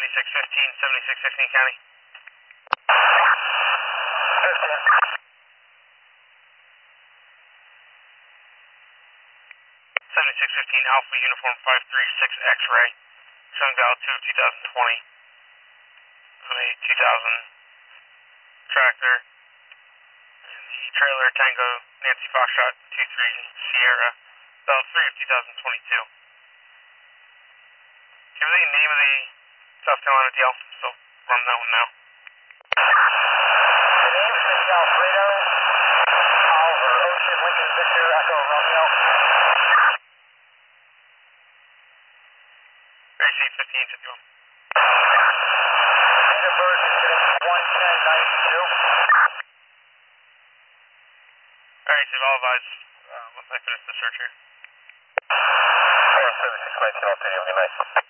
7615, 7615 County. 7615 Alpha Uniform 536 X-Ray. Showing Val 2 of 2020. On a 2000 tractor. And the trailer Tango Nancy Foxtrot 23 Sierra. Val 3 of 2022. Give me the name of the South Carolina DL. So run that one now. The name is Michelle Alfredo. Oliver Ocean Lincoln Victor Echo Romeo. AC 1551. Date of birth is going to be 1/10/92. Alright, so I'll advise once I finish the search here. 476 19 all 3, have a good night.